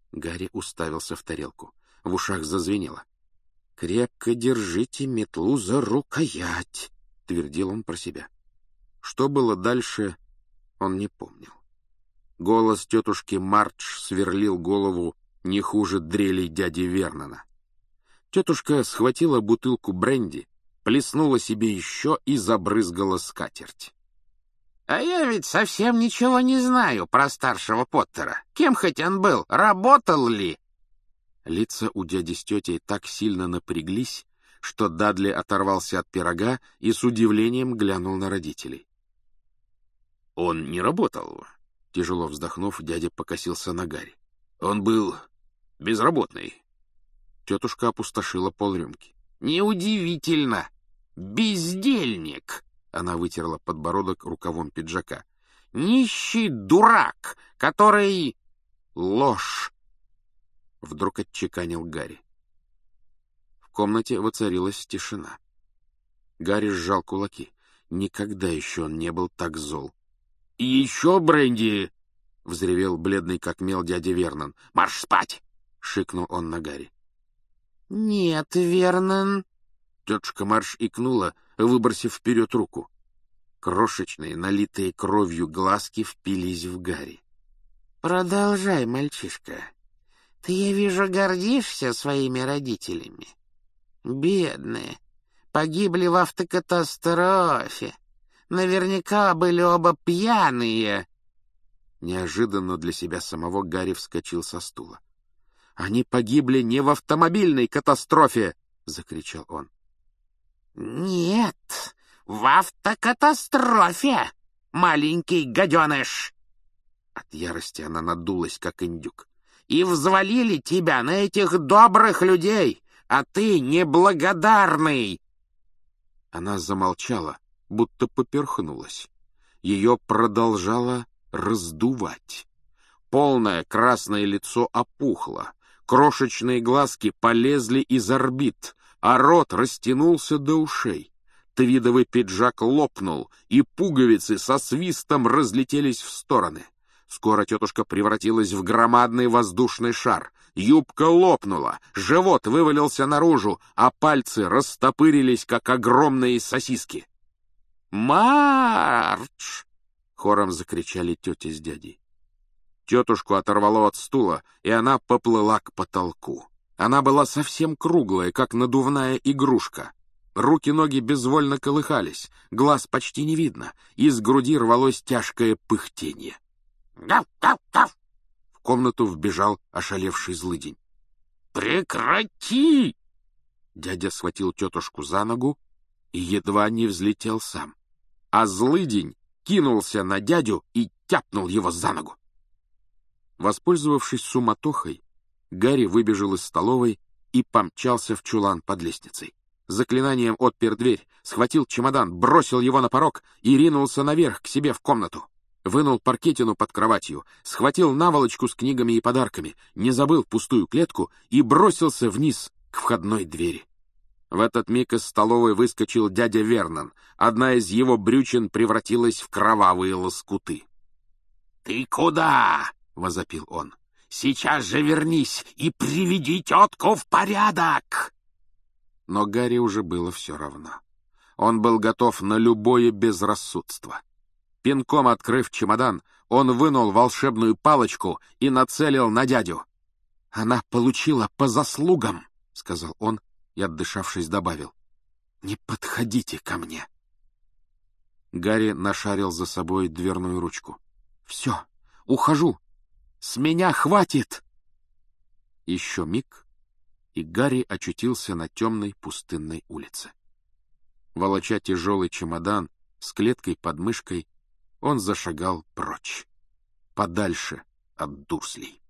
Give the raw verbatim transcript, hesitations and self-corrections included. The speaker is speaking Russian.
Гарри уставился в тарелку. В ушах зазвенело. «Крепко держите метлу за рукоять», — твердил он про себя. Что было дальше, он не помнил. Голос тетушки Мардж сверлил голову не хуже дрелей дяди Вернона. Тетушка схватила бутылку бренди, плеснула себе еще и забрызгала скатерть. «А я ведь совсем ничего не знаю про старшего Поттера. Кем хоть он был? Работал ли?» Лица у дяди с тетей так сильно напряглись, что Дадли оторвался от пирога и с удивлением глянул на родителей. «Он не работал», — тяжело вздохнув, дядя покосился на Гарри. «Он был безработный». Тетушка опустошила полрюмки. «Неудивительно! Бездельник!» Она вытерла подбородок рукавом пиджака. «Нищий дурак, который...» «Ложь!» — вдруг отчеканил Гарри. В комнате воцарилась тишина. Гарри сжал кулаки. Никогда еще он не был так зол. «И еще бренди!» — взревел бледный как мел дядя Вернон. «Марш спать!» — шикнул он на Гарри. «Нет, Вернон!» Тетушка Мардж икнула, выбросив вперед руку. Крошечные, налитые кровью глазки впились в Гарри. «Продолжай, мальчишка. Ты, я вижу, гордишься своими родителями. Бедные. Погибли в автокатастрофе. Наверняка были оба пьяные». Неожиданно для себя самого Гарри вскочил со стула. «Они погибли не в автомобильной катастрофе!» — закричал он. «Нет, в автокатастрофе, маленький гаденыш!» От ярости она надулась, как индюк. «И взвалили тебя на этих добрых людей, а ты неблагодарный!» Она замолчала, будто поперхнулась. Ее продолжало раздувать. Полное красное лицо опухло, крошечные глазки полезли из орбит, а рот растянулся до ушей. Твидовый пиджак лопнул, и пуговицы со свистом разлетелись в стороны. Скоро тетушка превратилась в громадный воздушный шар. Юбка лопнула, живот вывалился наружу, а пальцы растопырились, как огромные сосиски. «Мардж!» — хором закричали тетя с дядей. Тетушку оторвало от стула, и она поплыла к потолку. Она была совсем круглая, как надувная игрушка. Руки-ноги безвольно колыхались, глаз почти не видно, из груди рвалось тяжкое пыхтенье. «Гав-гав-гав!» В комнату вбежал ошалевший злыдень. «Прекрати!» Дядя схватил тетушку за ногу и едва не взлетел сам. А злыдень кинулся на дядю и тяпнул его за ногу. Воспользовавшись суматохой, Гарри выбежал из столовой и помчался в чулан под лестницей. Заклинанием отпер дверь, схватил чемодан, бросил его на порог и ринулся наверх к себе в комнату. Вынул паркетину под кроватью, схватил наволочку с книгами и подарками, не забыл пустую клетку и бросился вниз к входной двери. В этот миг из столовой выскочил дядя Вернон. Одна из его брючин превратилась в кровавые лоскуты. «Ты куда?» — возопил он. «Сейчас же вернись и приведи тетку в порядок!» Но Гарри уже было все равно. Он был готов на любое безрассудство. Пинком открыв чемодан, он вынул волшебную палочку и нацелил на дядю. «Она получила по заслугам», — сказал он и, отдышавшись, добавил. «Не подходите ко мне». Гарри нашарил за собой дверную ручку. «Все, ухожу. С меня хватит!» Еще миг, и Гарри очутился на темной пустынной улице. Волоча тяжелый чемодан с клеткой под мышкой, он зашагал прочь, подальше от Дурслей.